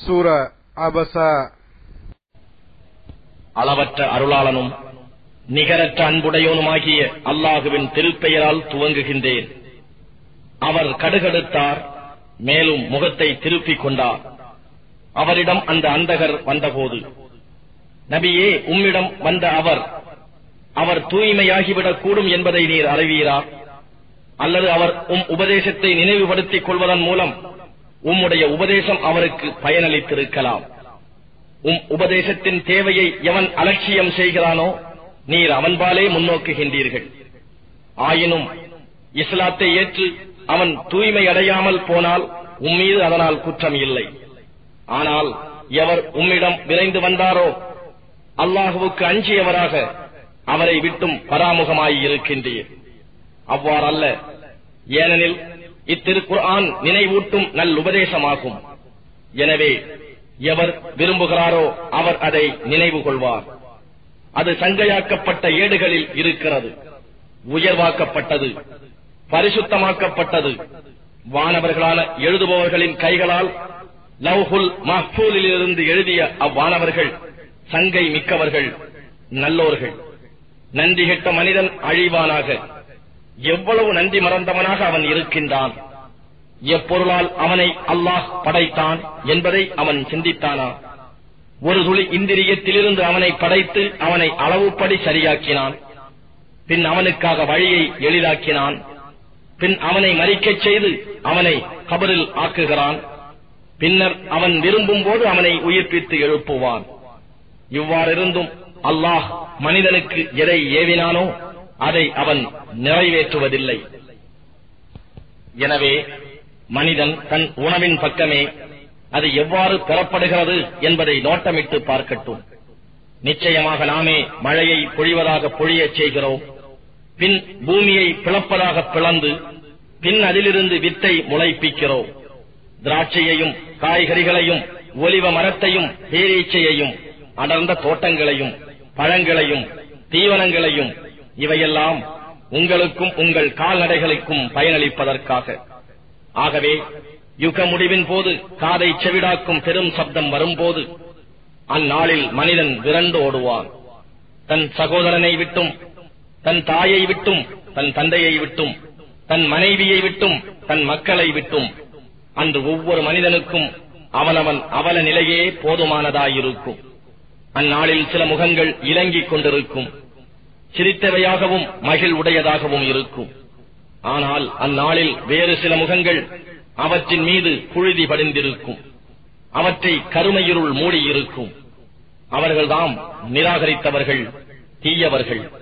சூரா அபஸா. அளவற்ற அருளாளனும் நிகரற்ற அன்புடையோனுமாகிய அல்லாஹுவின் திருப்பெயரால் துவங்குகின்றேன். அவர் கடுகடுத்தார், மேலும் முகத்தை திருப்பிக் கொண்டார். அவரிடம் அந்த அந்தகர் வந்தபோது, நபியே, உம்மிடம் வந்த அவர் தூய்மையாகிவிடக் கூடும் என்பதை நீர் அறிவீரா? அல்லது அவர் உபதேசத்தை நினைவுபடுத்திக் கொள்வதன் மூலம் உம்முடைய உபதேசம் அவருக்கு பயனளித்திருக்கலாம். உபதேசத்தின் தேவையை எவன் அலட்சியம் செய்கிறானோ நீர் அவன்பாலே முன்னோக்குகின்றீர்கள். ஆயினும் இஸ்லாத்தை ஏற்று அவன் தூய்மை அடையாமல் போனால் உம்மீது அதனால் குற்றம் இல்லை. ஆனால் எவர் உம்மிடம் விரைந்து வந்தாரோ அல்லாஹுவுக்கு அஞ்சியவராக அவரை விட்டும் பராமுகமாயிருக்கின்றீர். அவ்வாறல்ல, ஏனெனில் இத்திருக்குர்ஆன் நினைவூட்டும் நல்லுபதேசமாகும். எனவே எவர் விரும்புகிறாரோ அவர் அதை நினைவு கொள்வார். அது சங்கையாக்கப்பட்ட ஏடுகளில் இருக்கிறது, உயர்வாக்கப்பட்டது, பரிசுத்தமாக்கப்பட்டது. வானவர்களான எழுதுபவர்களின் கைகளால் லவ்ஹுல் மஹ்பூலிலிருந்து எழுதிய அவ்வானவர்கள் சங்கை மிக்கவர்கள், நல்லோர்கள். நன்றி கெட்ட மனிதன் அழிவானாக. எவ்வளவு நன்றி மறந்தவனாக அவன் இருக்கின்றான். எப்பொருளால் அவனை அல்லாஹ் படைத்தான் என்பதை அவன் சிந்தித்தானா? ஒரு துளி இந்திரியத்திலிருந்து அவனை படைத்து அவனை அளவுப்படி சரியாக்கினான். பின் அவனுக்காக வழியை எளிதாக்கினான். பின் அவனை மரிக்கச் செய்து அவனை கபரில் ஆக்குகிறான். பின்னர் அவன் விரும்பும் போது அவனை உயிர்ப்பித்து எழுப்புவான். இவ்வாறிருந்தும் அல்லாஹ் மனிதனுக்கு எதை ஏவினானோ அதை அவன் நிறைவேற்றுவதில்லை. எனவே மனிதன் தன் உணவின் பக்கமே அது எவ்வாறு பெறப்படுகிறது என்பதை நோட்டமிட்டு பார்க்கட்டும். நிச்சயமாக நாமே மழையை பொழிவதாக பொழியச் செய்கிறோம். பின் பூமியை பிளப்பதாக பிளந்து பின் அதிலிருந்து வித்தை முளைப்பிக்கிறோம். திராட்சையையும் காய்கறிகளையும் ஒலிவ மரத்தையும் பேரீச்சையையும் அடர்ந்த தோட்டங்களையும் பழங்களையும் தீவனங்களையும், இவையெல்லாம் உங்களுக்கும் உங்கள் கால்நடைகளுக்கும் பயனளிப்பதற்காக. ஆகவே யுக முடிவின் போது காதை செவிடாக்கும் பெரும் சப்தம் வரும்போது அந்நாளில் மனிதன் விரண்டு ஓடுவான். தன் சகோதரனை விட்டும், தன் தாயை விட்டும், தன் தந்தையை விட்டும், தன் மனைவியை விட்டும், தன் மக்களை விட்டும். அன்று ஒவ்வொரு மனிதனுக்கும் அவனவன் அவல நிலையே போதுமானதாயிருக்கும். அந்நாளில் சில முகங்கள் இலங்கிக் கொண்டிருக்கும், சிரித்தவையாகவும் மகிழ் உடையதாகவும் இருக்கும். ஆனால் அந்நாளில் வேறு சில முகங்கள் அவற்றின் மீது புழுதி படிந்திருக்கும், அவற்றை கருமையிருள் மூடியிருக்கும். அவர்கள்தாம் நிராகரித்தவர்கள், தீயவர்கள்.